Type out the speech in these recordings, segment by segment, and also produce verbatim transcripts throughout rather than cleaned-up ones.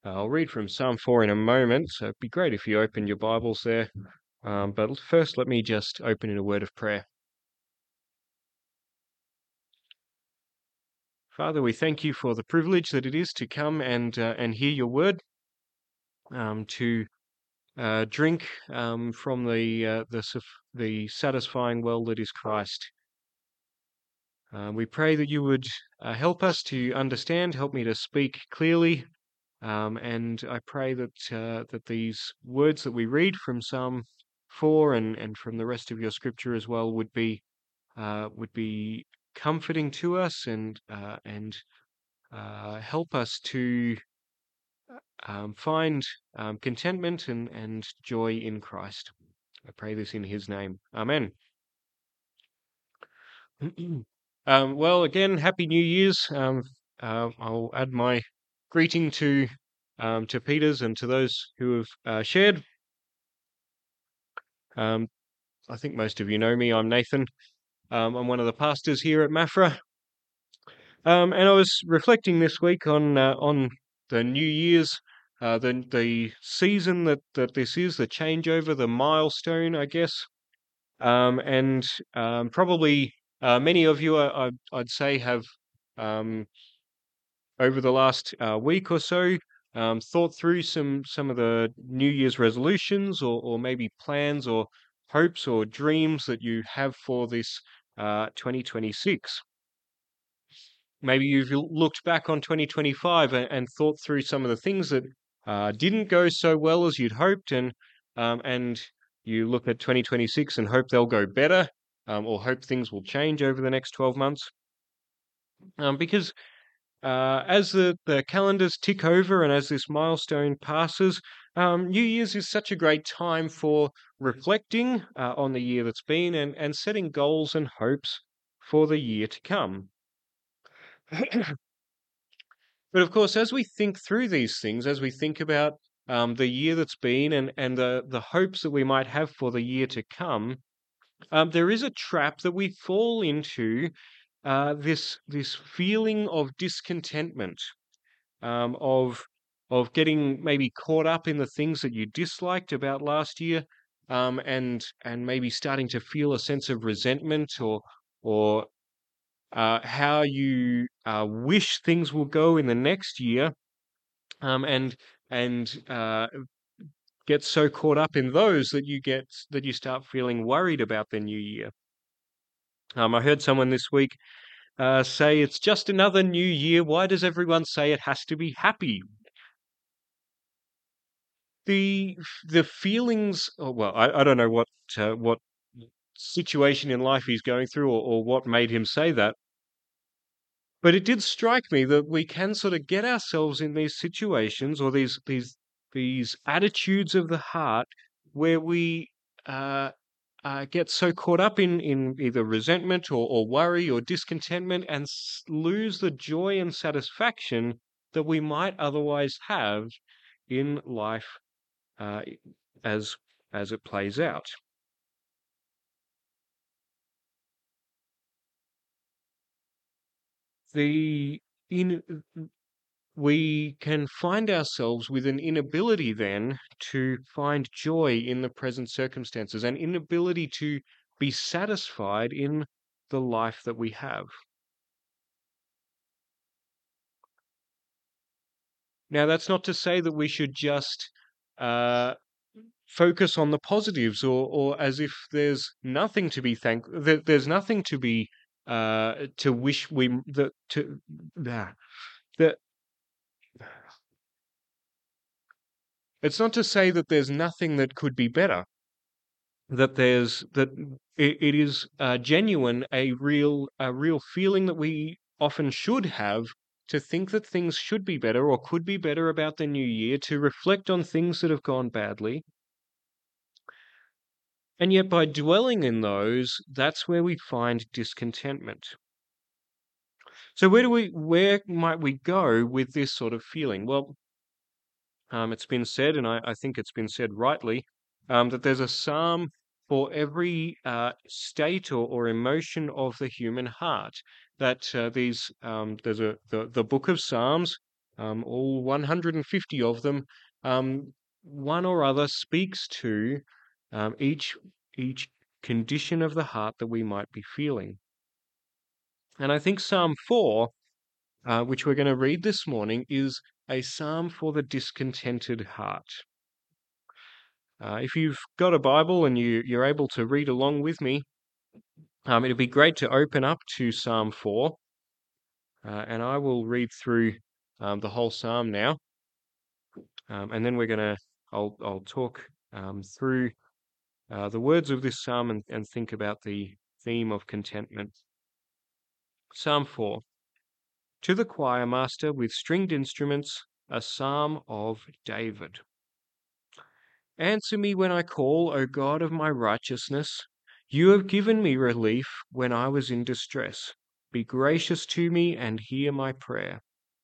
I'll read from Psalm four in a moment, so it'd be great if you opened your Bibles there. Um, but first, let me just open in a word of prayer. Father, we thank you for the privilege that it is to come and uh, and hear your word, um, to uh, drink um, from the uh, the the satisfying well that is Christ. Uh, we pray that you would uh, help us to understand, help me to speak clearly, um, and I pray that uh, that these words that we read from Psalm four and and from the rest of your Scripture as well would be uh, would be comforting to us and uh, and uh, help us to um, find um, contentment and and joy in Christ. I pray this in His name. Amen. Um, well, again, Happy New Year's. Um, uh, I'll add my greeting to um, to Peter's and to those who have uh, shared. Um, I think most of you know me. I'm Nathan. Um, I'm one of the pastors here at Mafra. Um, and I was reflecting this week on uh, on the New Year's, uh, the the season that that this is, the changeover, the milestone, I guess. Um, and um, probably uh, many of you, I, I'd, I'd say, have um, over the last uh, week or so um, thought through some some of the New Year's resolutions, or or maybe plans or hopes or dreams that you have for this uh, twenty twenty-six. Maybe you've l- looked back on twenty twenty-five and, and thought through some of the things that uh, didn't go so well as you'd hoped, and um, and you look at twenty twenty-six and hope they'll go better, um, or hope things will change over the next twelve months. Um, because uh, as the, the calendars tick over and as this milestone passes, um, New Year's is such a great time for reflecting uh, on the year that's been and, and setting goals and hopes for the year to come. But of course, as we think through these things, as we think about um, the year that's been and, and the, the hopes that we might have for the year to come, um, there is a trap that we fall into, uh, this this feeling of discontentment, um, of of getting maybe caught up in the things that you disliked about last year, um, and and maybe starting to feel a sense of resentment or or uh, how you uh, wish things will go in the next year, um, and and uh, get so caught up in those that you get that you start feeling worried about the new year. Um, I heard someone this week uh, say, "It's just another new year. Why does everyone say it has to be happy?" The the feelings, oh, well, I, I don't know what uh, what situation in life he's going through, or, or what made him say that, but it did strike me that we can sort of get ourselves in these situations or these these these attitudes of the heart where we uh, uh, get so caught up in in either resentment or, or worry or discontentment and s- lose the joy and satisfaction that we might otherwise have in life uh, as as it plays out. The in we can find ourselves with an inability then to find joy in the present circumstances, an inability to be satisfied in the life that we have. Now, that's not to say that we should just uh, focus on the positives, or, or as if there's nothing to be thank that there's nothing to be uh, to wish we that to ah, that it's not to say that there's nothing that could be better, that there's that it, it is uh, genuine, a real a real feeling that we often should have, to think that things should be better or could be better about the new year, to reflect on things that have gone badly. And yet by dwelling in those, that's where we find discontentment. So where do we where might we go with this sort of feeling? Well, Um, it's been said, and I, I think it's been said rightly, um, that there's a psalm for every uh, state or, or emotion of the human heart. That uh, these um, there's a the, the book of Psalms Um, all one hundred fifty of them, um, one or other speaks to um, each each condition of the heart that we might be feeling. And I think Psalm four, uh, which we're going to read this morning, is a psalm for the discontented heart. Uh, if you've got a Bible and you, you're able to read along with me, um, it'd be great to open up to Psalm four. Uh, and I will read through um, the whole psalm now. Um, and then we're going to, I'll, I'll talk um, through uh, the words of this psalm and, and think about the theme of contentment. Psalm four. To the choir master with stringed instruments, a psalm of David. Answer me when I call, O God of my righteousness. You have given me relief when I was in distress. Be gracious to me and hear my prayer.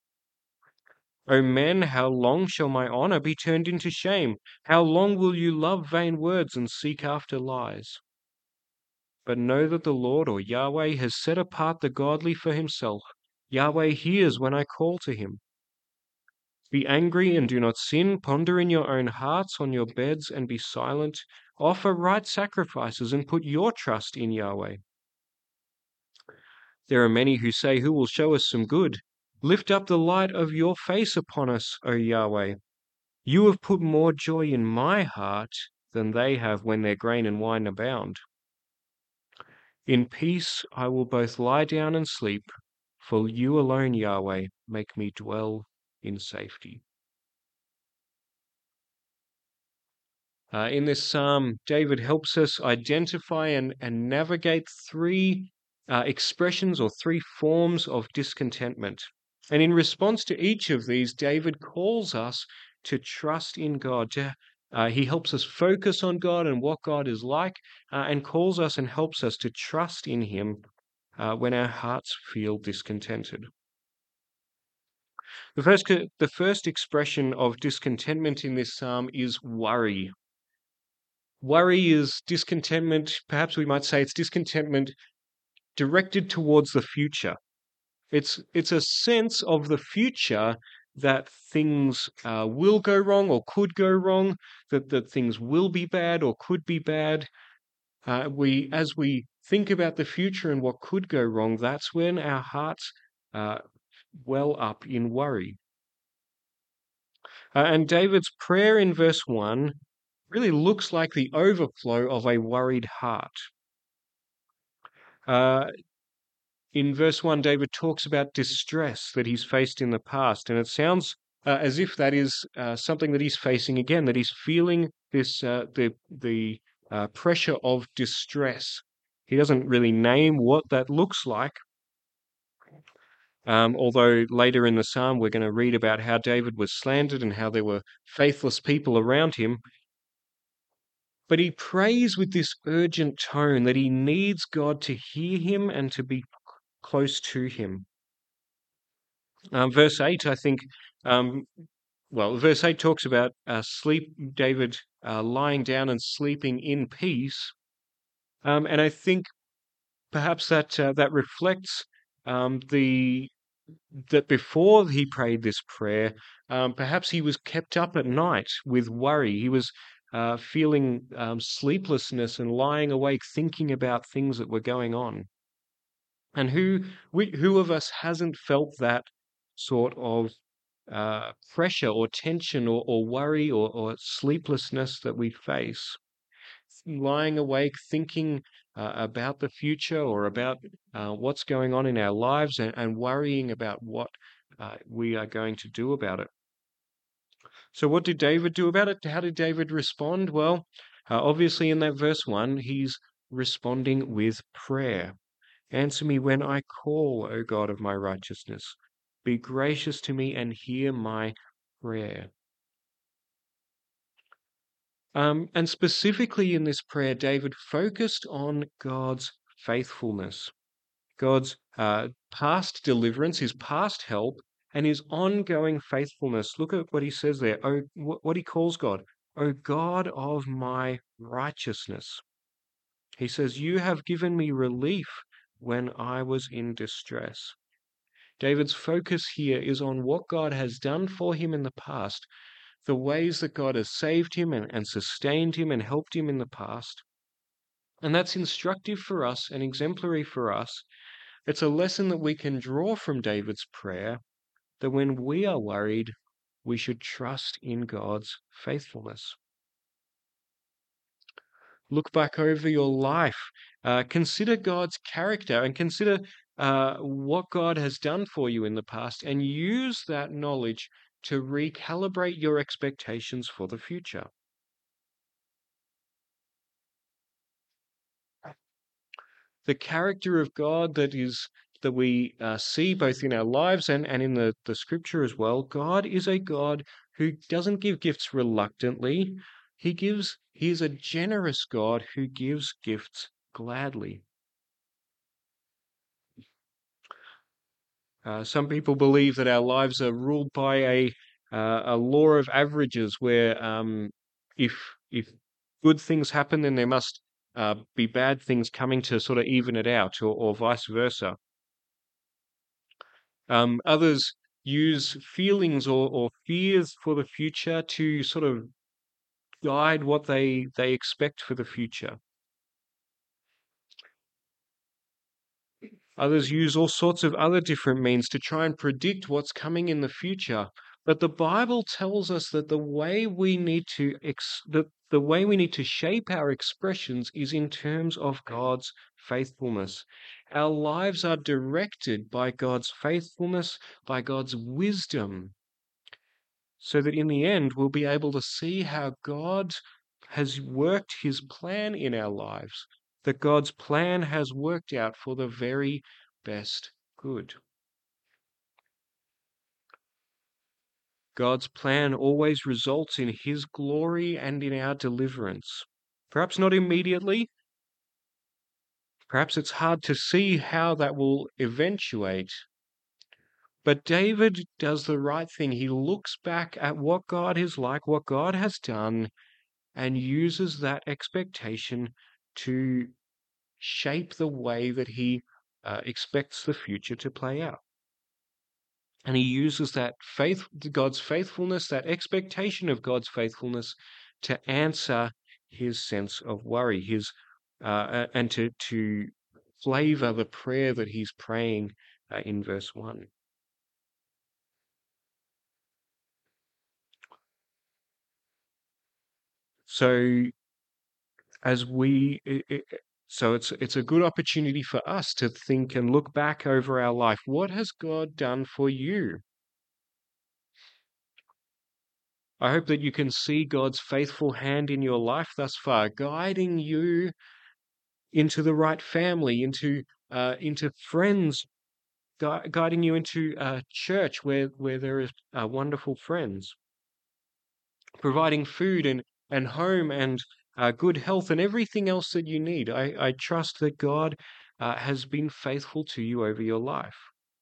O men, how long shall my honor be turned into shame? How long will you love vain words and seek after lies? But know that the Lord, or Yahweh, has set apart the godly for himself. Yahweh hears when I call to him. Be angry and do not sin. Ponder in your own hearts on your beds and be silent. Offer right sacrifices and put your trust in Yahweh. There are many who say, who will show us some good? Lift up the light of your face upon us, O Yahweh. You have put more joy in my heart than they have when their grain and wine abound. In peace I will both lie down and sleep, for you alone, Yahweh, make me dwell in safety. Uh, in this psalm, David helps us identify and, and navigate three uh, expressions or three forms of discontentment. And in response to each of these, David calls us to trust in God. To, uh, he helps us focus on God and what God is like, uh, and calls us and helps us to trust in Him uh, when our hearts feel discontented. The first, the first expression of discontentment in this psalm is worry. Worry is discontentment, perhaps we might say it's discontentment directed towards the future. It's it's a sense of the future that things uh, will go wrong or could go wrong, that, that things will be bad or could be bad. Uh, we, as we think about the future and what could go wrong, that's when our hearts uh, well up in worry. Uh, and David's prayer in verse one really looks like the overflow of a worried heart. Uh, in verse one, David talks about distress that he's faced in the past, and it sounds uh, as if that is uh, something that he's facing again, that he's feeling this uh, the the uh, pressure of distress. He doesn't really name what that looks like, um, although later in the psalm we're going to read about how David was slandered and how there were faithless people around him. But he prays with this urgent tone that he needs God to hear him and to be close to him. Um, verse eight, I think, um, well, verse eight talks about uh, sleep, David uh, lying down and sleeping in peace. Um, and I think perhaps that uh, that reflects um, the that before he prayed this prayer, um, perhaps he was kept up at night with worry. He was uh, feeling um, sleeplessness and lying awake thinking about things that were going on. And who we, who of us hasn't felt that sort of uh, pressure or tension or, or worry or, or sleeplessness that we face? Lying awake thinking uh, about the future or about uh, what's going on in our lives and, and worrying about what uh, we are going to do about it. So what did David do about it? How did David respond? Well, uh, obviously in that verse one, he's responding with prayer. Answer me when I call, O God of my righteousness. Be gracious to me and hear my prayer. Um, and specifically in this prayer, David focused on God's faithfulness, God's uh, past deliverance, his past help, and his ongoing faithfulness. Look at what he says there. Oh, what he calls God. O God of my righteousness. He says, you have given me relief when I was in distress. David's focus here is on what God has done for him in the past, the ways that God has saved him and, and sustained him and helped him in the past. And that's instructive for us and exemplary for us. It's a lesson that we can draw from David's prayer, that when we are worried, we should trust in God's faithfulness. Look back over your life. Uh, consider God's character and consider uh, what God has done for you in the past, and use that knowledge to recalibrate your expectations for the future. The character of God that is that we uh, see both in our lives and, and in the, the scripture as well. God is a God who doesn't give gifts reluctantly. He gives, he is a generous God who gives gifts gladly. Uh, some people believe that our lives are ruled by a uh, a law of averages, where um, if if good things happen, then there must uh, be bad things coming to sort of even it out, or, or vice versa. Um, others use feelings or, or fears for the future to sort of guide what they they expect for the future. Others use all sorts of other different means to try and predict what's coming in the future. But the Bible tells us that the way we need to ex- the, the way we need to shape our expressions is in terms of God's faithfulness. Our lives are directed by God's faithfulness, by God's wisdom, so that in the end we'll be able to see how God has worked his plan in our lives, that God's plan has worked out for the very best good. God's plan always results in his glory and in our deliverance. Perhaps not immediately. Perhaps it's hard to see how that will eventuate. But David does the right thing. He looks back at what God is like, what God has done, and uses that expectation to shape the way that he uh, expects the future to play out. And he uses that faith, God's faithfulness, that expectation of God's faithfulness, to answer his sense of worry, his uh, and to to flavor the prayer that he's praying uh, in verse one. So as we it, it, so it's it's a good opportunity for us to think and look back over our life. What has God done for you? I hope that you can see God's faithful hand in your life thus far, guiding you into the right family, into uh, into friends, gui- guiding you into a church where where there is uh, wonderful friends, providing food and and home and uh, good health and everything else that you need. I, I trust that God uh, has been faithful to you over your life.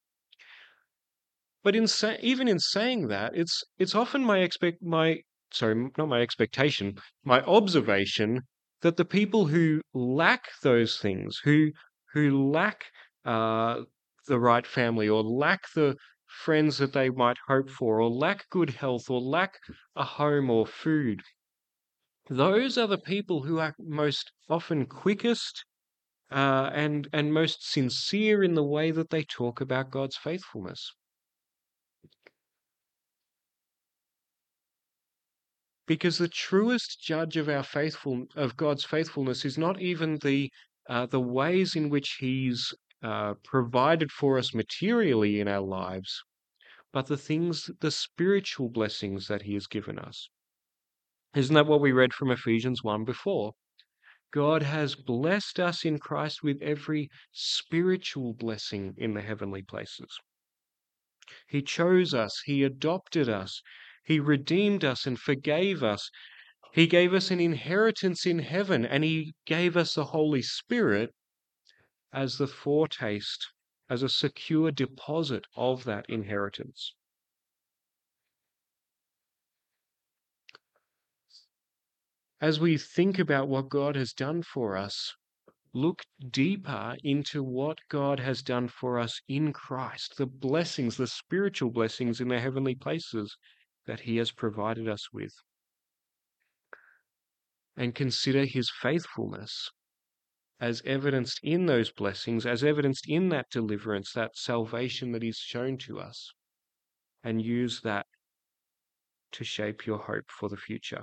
But in sa- even in saying that, it's it's often my expect my sorry, m- not my expectation, my observation that the people who lack those things, who who lack uh, the right family, or lack the friends that they might hope for, or lack good health, or lack a home or food, those are the people who are most often quickest uh, and and most sincere in the way that they talk about God's faithfulness. Because the truest judge of our faithful of God's faithfulness is not even the uh, the ways in which He's uh, provided for us materially in our lives, but the things, the spiritual blessings that He has given us. Isn't that what we read from Ephesians one before? God has blessed us in Christ with every spiritual blessing in the heavenly places. He chose us, He adopted us, He redeemed us and forgave us. He gave us an inheritance in heaven, and he gave us the Holy Spirit as the foretaste, as a secure deposit of that inheritance. As we think about what God has done for us, look deeper into what God has done for us in Christ, the blessings, the spiritual blessings in the heavenly places that he has provided us with, and consider his faithfulness as evidenced in those blessings, as evidenced in that deliverance, that salvation that is shown to us, and use that to shape your hope for the future.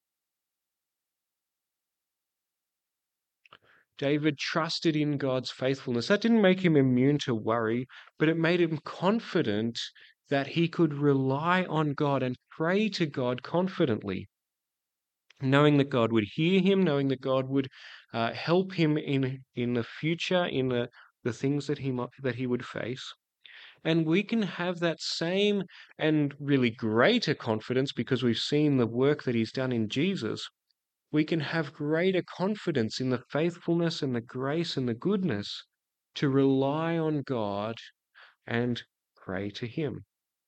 David trusted in God's faithfulness. That didn't make him immune to worry, but it made him confident that he could rely on God and pray to God confidently, knowing that God would hear him, knowing that God would uh, help him in in the future, in the, the things that he might, that he would face. And we can have that same and really greater confidence because we've seen the work that he's done in Jesus. We can have greater confidence in the faithfulness and the grace and the goodness to rely on God and pray to him.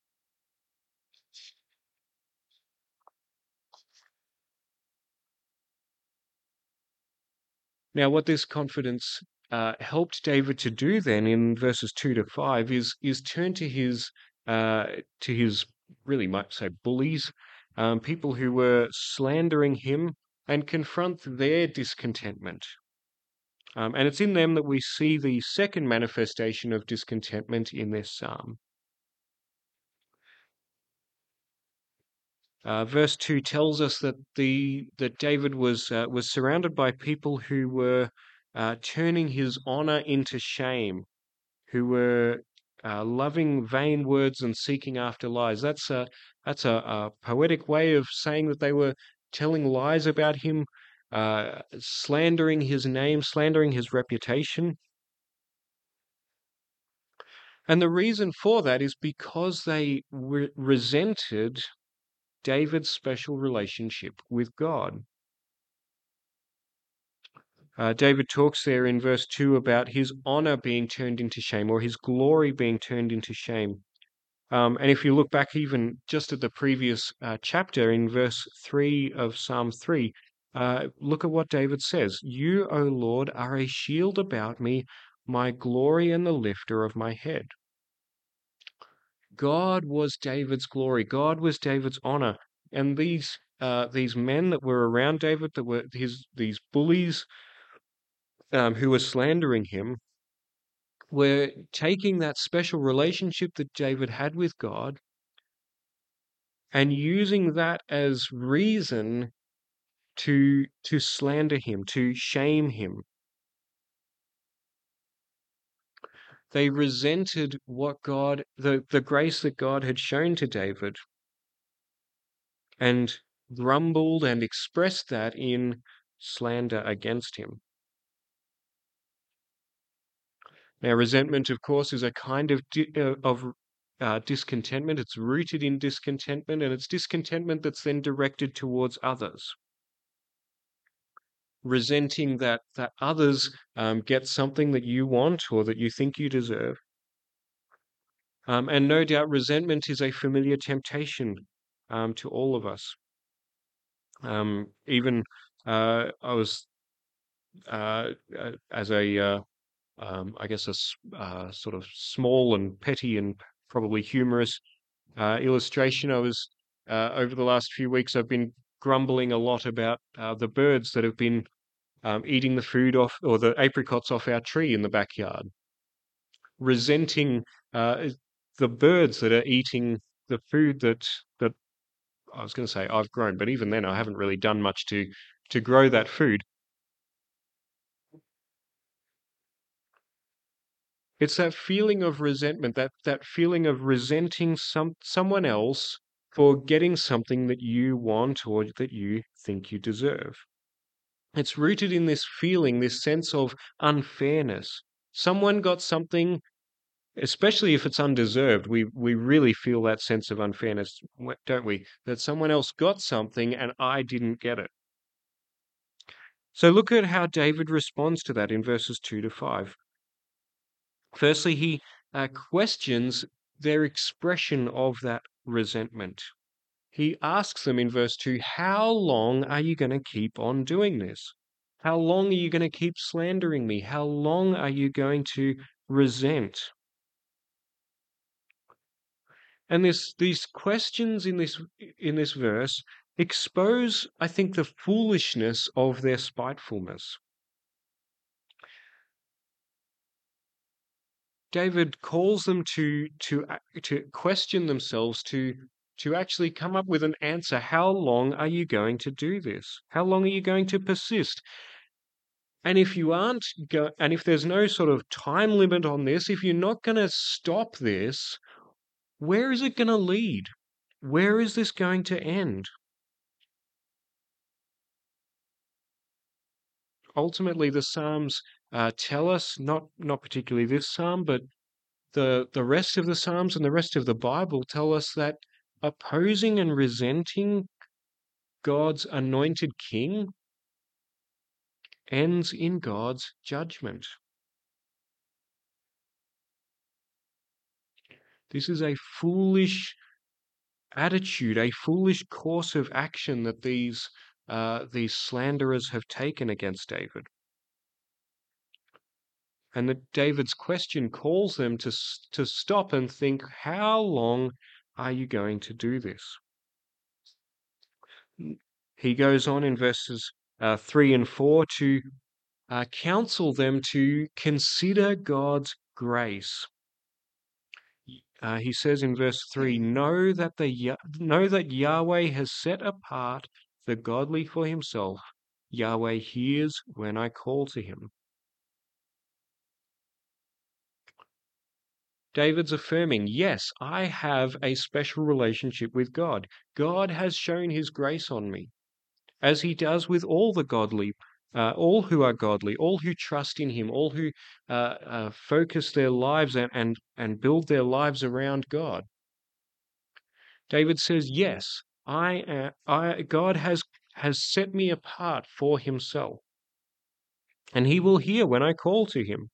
Now, what this confidence uh, helped David to do then in verses two to five is is turn to his uh, to his really might say bullies, um, people who were slandering him, and confront their discontentment. Um, and it's in them that we see the second manifestation of discontentment in this psalm. Uh, verse two tells us that the that David was uh, was surrounded by people who were uh, turning his honor into shame, who were uh, loving vain words and seeking after lies. That's a that's a, a poetic way of saying that they were telling lies about him, uh, slandering his name, slandering his reputation. And the reason for that is because they re- resented David's special relationship with God. Uh, David talks there in verse two about his honor being turned into shame, or his glory being turned into shame. Um, and if you look back even just at the previous uh, chapter in verse three of Psalm three, uh, look at what David says. You, O Lord, are a shield about me, my glory and the lifter of my head. God was David's glory. God was David's honor. And these uh, these men that were around David, that were his these bullies um, who were slandering him, were taking that special relationship that David had with God and using that as reason to to slander him, to shame him. They resented what God, the, the grace that God had shown to David, and grumbled and expressed that in slander against him. Now, resentment, of course, is a kind of di- uh, of uh, discontentment. It's rooted in discontentment, and it's discontentment that's then directed towards others. Resenting that that others um, get something that you want or that you think you deserve. Um, and no doubt, resentment is a familiar temptation um, to all of us. Um, even uh, I was uh, uh, as a uh, um, I guess a s- uh, sort of small and petty and probably humorous uh, illustration. I was uh, over the last few weeks, I've been grumbling a lot about uh, the birds that have been um, eating the food off or the apricots off our tree in the backyard, resenting uh, the birds that are eating the food that that I was going to say I've grown, but even then I haven't really done much to to grow that food. It's that feeling of resentment, that that feeling of resenting some someone else for getting something that you want or that you think you deserve. It's rooted in this feeling, this sense of unfairness. Someone got something, especially if it's undeserved. We we really feel that sense of unfairness, w- don't we? That someone else got something and I didn't get it. So look at how David responds to that in verses two to five. Firstly, he uh, questions their expression of that resentment. He asks them in verse two, how long are you going to keep on doing this? How long are you going to keep slandering me? How long are you going to resent? And this these questions in this in this verse expose, I think, the foolishness of their spitefulness. David calls them to to to question themselves, to to actually come up with an answer. How long are you going to do this? How long are you going to persist? And if you aren't go, and if there's no sort of time limit on this, if you're not going to stop this, where is it going to lead? Where is this going to end? Ultimately, the Psalms uh, tell us, not not particularly this psalm, but the the rest of the Psalms and the rest of the Bible tell us that opposing and resenting God's anointed king ends in God's judgment. This is a foolish attitude, a foolish course of action that these uh, these slanderers have taken against David. And that David's question calls them to to stop and think, how long are you going to do this? He goes on in verses uh, three and four to uh, counsel them to consider God's grace. Uh, he says in verse three, know that the know that Yahweh has set apart the godly for himself. Yahweh hears when I call to him. David's affirming, yes, I have a special relationship with God. God has shown his grace on me, as he does with all the godly, uh, all who are godly, all who trust in him, all who uh, uh, focus their lives and, and, and build their lives around God. David says, yes, I, uh, I God has, has set me apart for himself, and he will hear when I call to him.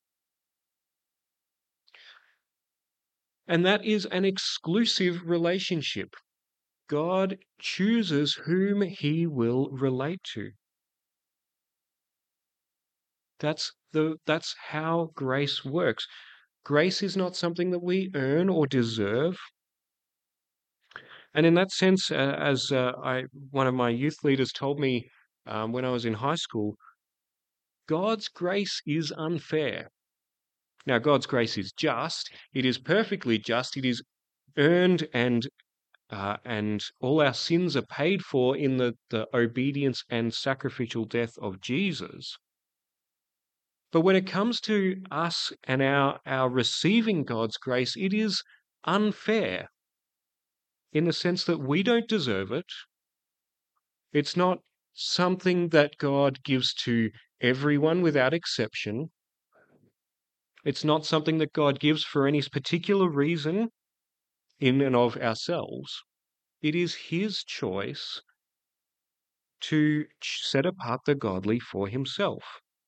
And that is an exclusive relationship. God chooses whom he will relate to. That's the that's how grace works. Grace is not something that we earn or deserve. And in that sense, uh, as uh, I one of my youth leaders told me um, when I was in high school, God's grace is unfair. Now, God's grace is just. It is perfectly just. It is earned, and uh, and all our sins are paid for in the, the obedience and sacrificial death of Jesus. But when it comes to us and our, our receiving God's grace, it is unfair in the sense that we don't deserve it. It's not something that God gives to everyone without exception. It's not something that God gives for any particular reason in and of ourselves. It is his choice to set apart the godly for himself.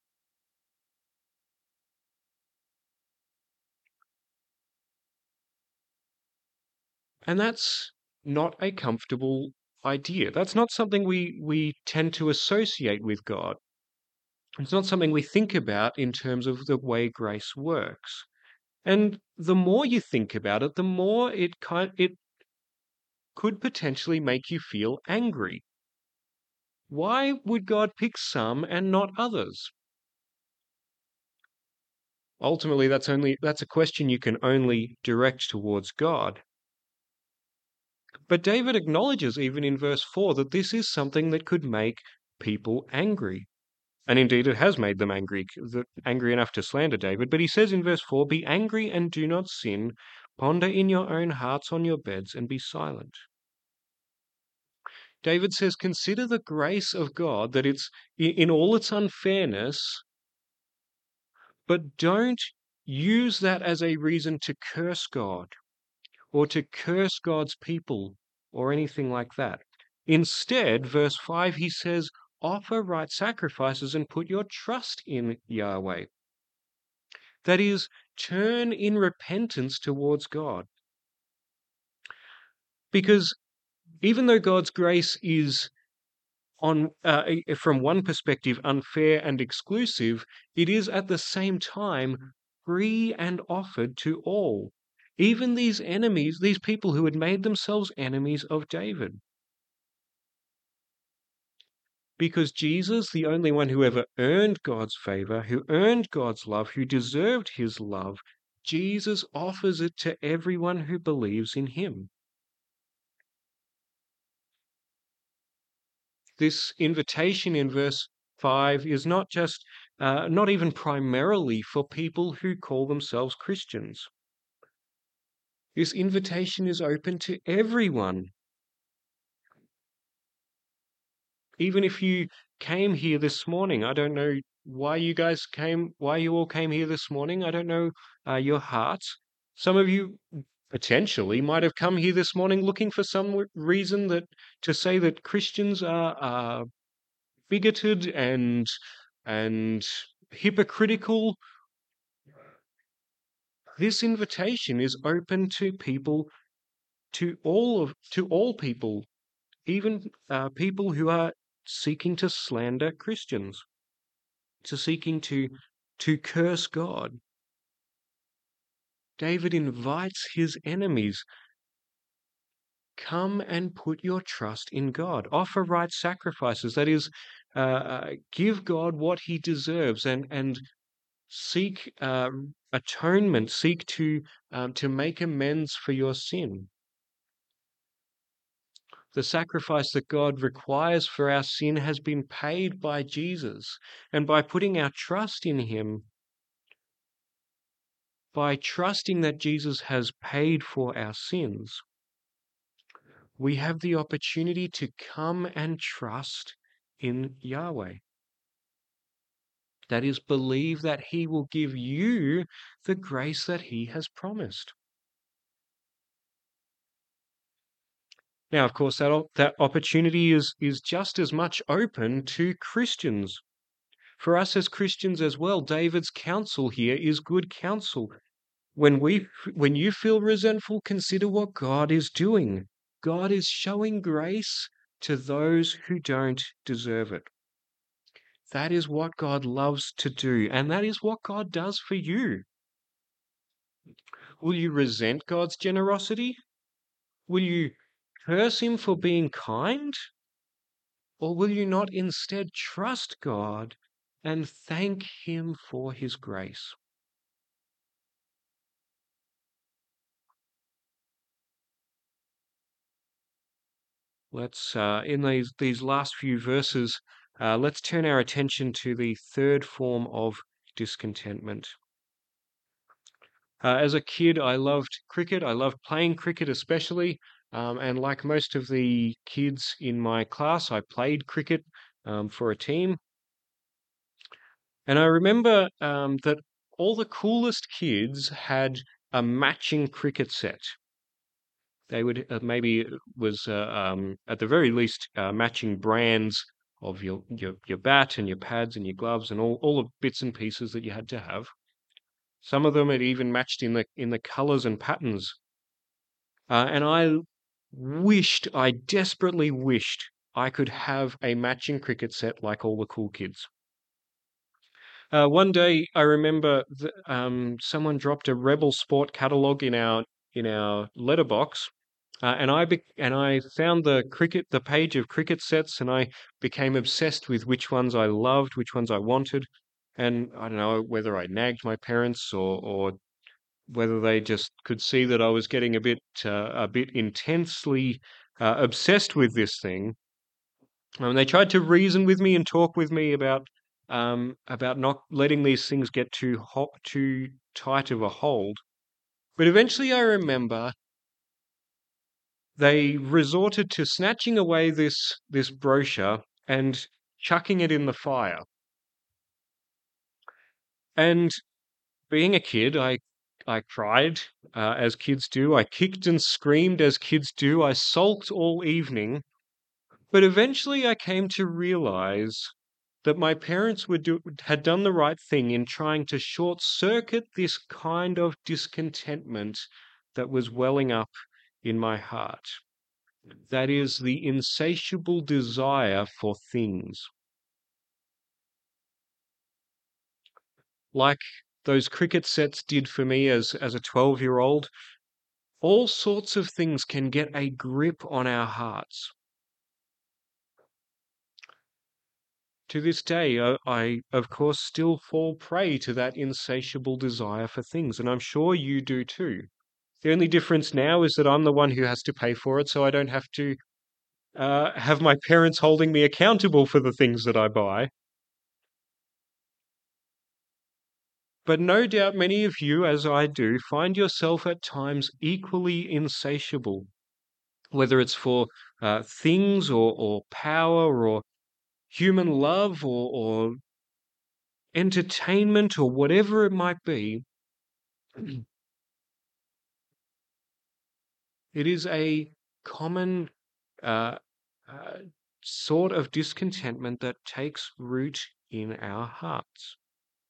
And that's not a comfortable idea. That's not something we, we tend to associate with God. It's not something we think about in terms of the way grace works. And the more you think about it, the more it kind it could potentially make you feel angry. Why would God pick some and not others? Ultimately, that's only that's a question you can only direct towards God. But David acknowledges even in verse four that this is something that could make people angry. And indeed it has made them angry, angry enough to slander David. But he says in verse four, be angry and do not sin. Ponder in your own hearts on your beds and be silent. David says, consider the grace of God, that it's in all its unfairness, but don't use that as a reason to curse God or to curse God's people or anything like that. Instead, verse five, he says, offer right sacrifices and put your trust in Yahweh. That is, turn in repentance towards God. Because even though God's grace is on uh, i- from one perspective unfair and exclusive, it is at the same time free and offered to all, even these enemies, these people who had made themselves enemies of David. Because Jesus, the only one who ever earned God's favor, who earned God's love, who deserved his love, Jesus offers it to everyone who believes in him. This invitation in verse five is not just, uh, not even primarily for people who call themselves Christians. This invitation is open to everyone. Even if you came here this morning, I don't know why you guys came, why you all came here this morning. I don't know uh, your hearts. Some of you potentially might have come here this morning looking for some w- reason that to say that Christians are, are bigoted and and hypocritical. This invitation is open to people, to all of to all people, even uh, people who are seeking to slander Christians, to seeking to to curse God. David invites his enemies, come and put your trust in God. Offer right sacrifices. That is, uh, uh, give God what he deserves, and and seek uh, atonement. Seek to um, to make amends for your sin. The sacrifice that God requires for our sin has been paid by Jesus, and by putting our trust in him, by trusting that Jesus has paid for our sins, we have the opportunity to come and trust in Yahweh. That is, believe that he will give you the grace that he has promised. Now, of course, that, that opportunity is, is just as much open to Christians. For us as Christians as well, David's counsel here is good counsel. When we, when you feel resentful, consider what God is doing. God is showing grace to those who don't deserve it. That is what God loves to do, and that is what God does for you. Will you resent God's generosity? Will you curse him for being kind? Or will you not instead trust God and thank him for his grace? Let's, uh, in these, these last few verses, uh, let's turn our attention to the third form of discontentment. Uh, as a kid, I loved cricket. I loved playing cricket especially. Um, and like most of the kids in my class, I played cricket um, for a team. And I remember um, that all the coolest kids had a matching cricket set. They would uh, maybe it was uh, um, at the very least uh, matching brands of your, your your bat and your pads and your gloves and all all the bits and pieces that you had to have. Some of them had even matched in the in the colors and patterns. Uh, and I wished, I desperately wished I could have a matching cricket set like all the cool kids. Uh, one day, I remember th- um, someone dropped a Rebel Sport catalog in our in our letterbox, uh, and I be- and I found the cricket the page of cricket sets, and I became obsessed with which ones I loved, which ones I wanted, and I don't know whether I nagged my parents or or whether they just could see that I was getting a bit uh, a bit intensely uh, obsessed with this thing. Um, they tried to reason with me and talk with me about um, about not letting these things get too hot, too tight of a hold. But eventually, I remember they resorted to snatching away this this brochure and chucking it in the fire. And being a kid, I I cried uh, as kids do. I kicked and screamed as kids do. I sulked all evening. But eventually I came to realize that my parents were do- had done the right thing in trying to short circuit this kind of discontentment that was welling up in my heart. That is the insatiable desire for things. Like those cricket sets did for me as, as a twelve-year-old, all sorts of things can get a grip on our hearts. To this day, I, I, of course, still fall prey to that insatiable desire for things, and I'm sure you do too. The only difference now is that I'm the one who has to pay for it, so I don't have to uh, have my parents holding me accountable for the things that I buy. But no doubt many of you, as I do, find yourself at times equally insatiable, whether it's for uh, things or, or power or human love or, or entertainment or whatever it might be. It is a common uh, uh, sort of discontentment that takes root in our hearts.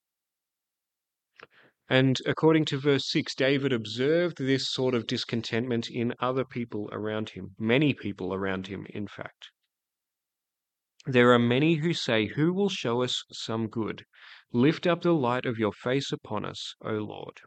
And according to verse six, David observed this sort of discontentment in other people around him, many people around him, in fact. There are many who say, "Who will show us some good? Lift up the light of your face upon us, O Lord."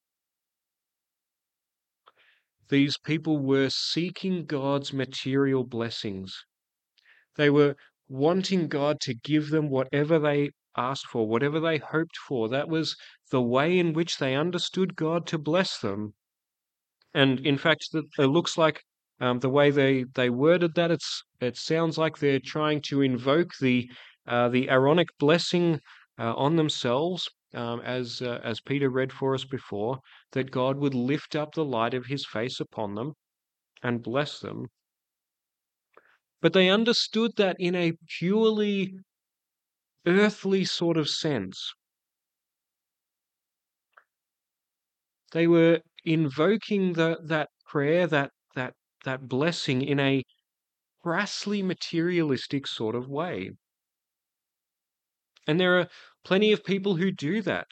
These people were seeking God's material blessings. They were wanting God to give them whatever they asked for, whatever they hoped for. That was the way in which they understood God to bless them. And in fact, it looks like um, the way they, they worded that, it's it sounds like they're trying to invoke the uh, the Aaronic blessing uh, on themselves, um, as uh, as Peter read for us before, that God would lift up the light of His face upon them and bless them. But they understood that in a purely earthly sort of sense. They were invoking the, that prayer, that that that blessing in a crassly materialistic sort of way. And there are plenty of people who do that,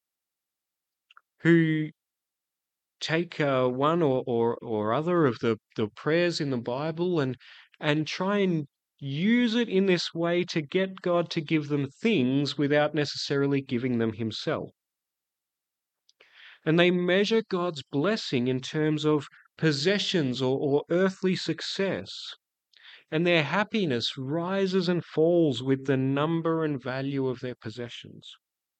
who take uh, one or, or, or other of the, the prayers in the Bible and and try and use it in this way to get God to give them things without necessarily giving them Himself. And they measure God's blessing in terms of possessions or, or earthly success. And their happiness rises and falls with the number and value of their possessions.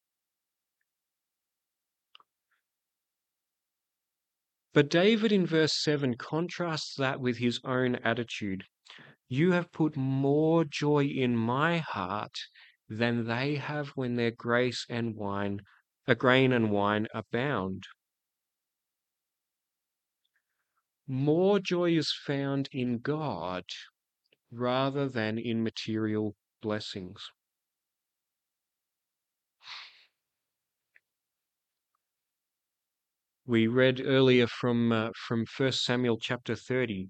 But David in verse seven contrasts that with his own attitude. You have put more joy in my heart than they have when their grace and wine, a grain and wine abound. More joy is found in God rather than in material blessings. We read earlier from uh, from First Samuel chapter thirty,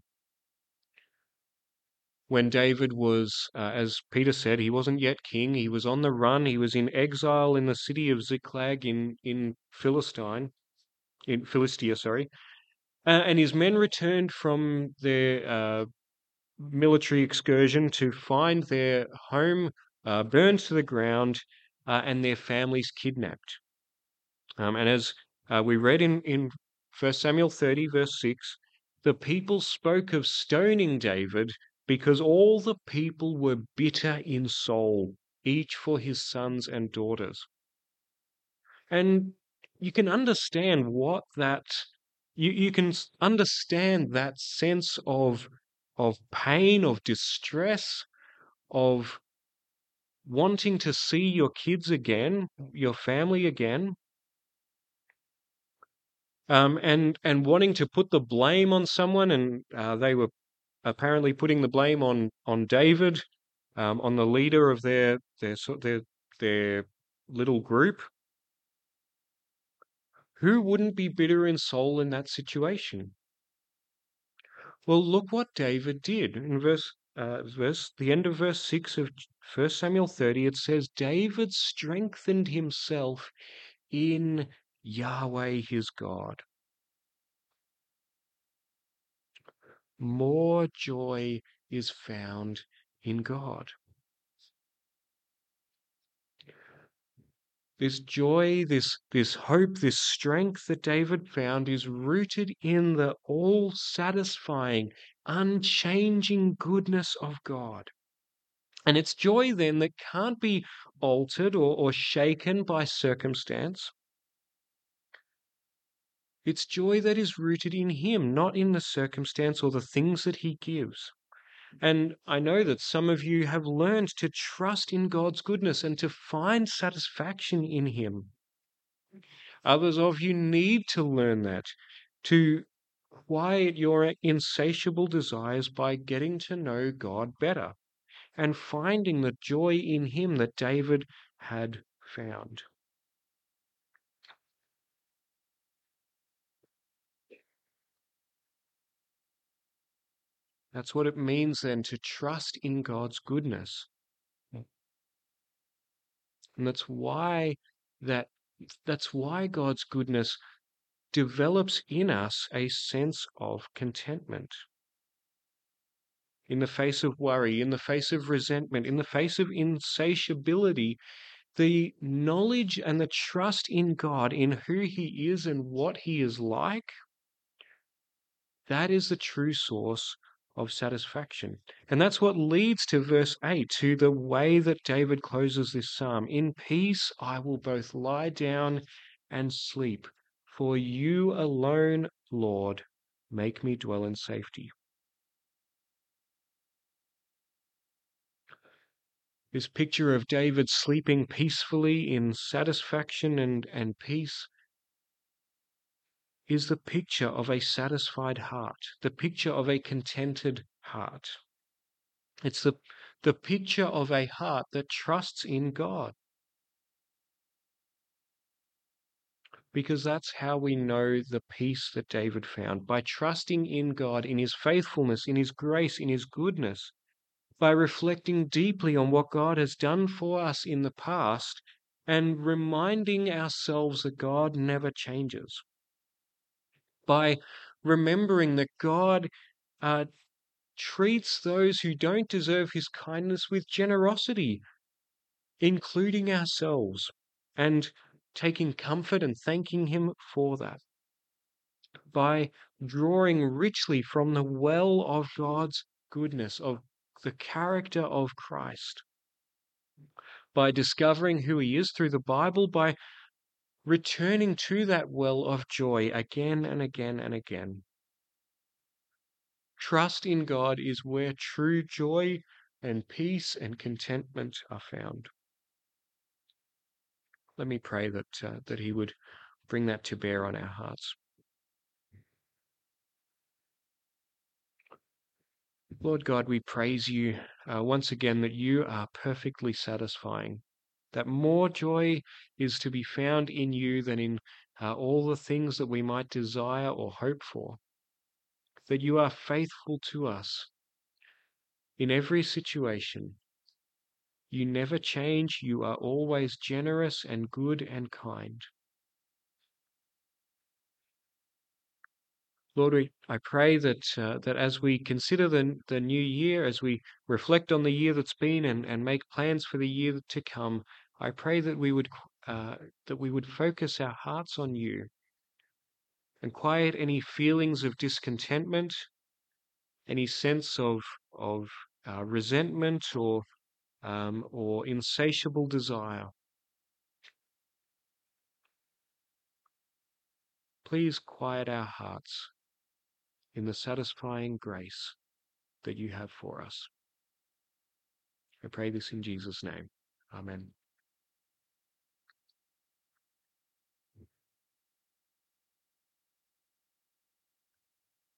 when David was, uh, as Peter said, he wasn't yet king. He was on the run. He was in exile in the city of Ziklag in in Philistine, in Philistia, sorry. Uh, and his men returned from their uh, military excursion to find their home uh, burned to the ground uh, and their families kidnapped. Um, and as uh, we read in, in First Samuel thirty, verse six, the people spoke of stoning David because all the people were bitter in soul, each for his sons and daughters. And you can understand what that, you, you can understand that sense of, of pain, of distress, of wanting to see your kids again, your family again. Um, and and wanting to put the blame on someone, and uh, they were apparently putting the blame on on David, um, on the leader of their their their their little group. Who wouldn't be bitter in soul in that situation? Well, look what David did in verse uh, verse the end of verse six of First Samuel thirty. It says David strengthened himself in Yahweh his God. more joy is found in God. This joy, this, this hope, this strength that David found is rooted in the all-satisfying, unchanging goodness of God. And it's joy then that can't be altered or, or shaken by circumstance. It's joy that is rooted in Him, not in the circumstance or the things that He gives. And I know that some of you have learned to trust in God's goodness and to find satisfaction in Him. Others of you need to learn that, to quiet your insatiable desires by getting to know God better and finding the joy in Him that David had found. That's what it means then to trust in God's goodness. And that's why that that's why God's goodness develops in us a sense of contentment. In the face of worry, in the face of resentment, in the face of insatiability, the knowledge and the trust in God, in who He is and what He is like, that is the true source of satisfaction. And that's what leads to verse eight, to the way that David closes this psalm. In peace I will both lie down and sleep, for you alone, Lord, make me dwell in safety. This picture of David sleeping peacefully in satisfaction and, and peace is the picture of a satisfied heart, the picture of a contented heart. It's the, the picture of a heart that trusts in God. Because that's how we know the peace that David found, by trusting in God, in His faithfulness, in His grace, in His goodness, by reflecting deeply on what God has done for us in the past and reminding ourselves that God never changes. By remembering that God uh, treats those who don't deserve His kindness with generosity, including ourselves, and taking comfort and thanking Him for that. By drawing richly from the well of God's goodness, of the character of Christ. By discovering who He is through the Bible, by returning to that well of joy again and again and again. Trust in God is where true joy and peace and contentment are found. Let me pray that uh, that He would bring that to bear on our hearts. Lord God, we praise You uh, once again that You are perfectly satisfying, that more joy is to be found in You than in uh, all the things that we might desire or hope for, that You are faithful to us in every situation. You never change. You are always generous and good and kind. Lord, we, I pray that uh, that as we consider the, the new year, as we reflect on the year that's been and, and make plans for the year to come, I pray that we would uh, that we would focus our hearts on You and quiet any feelings of discontentment, any sense of of uh, resentment or um, or insatiable desire. Please quiet our hearts in the satisfying grace that You have for us. I pray this in Jesus' name. Amen.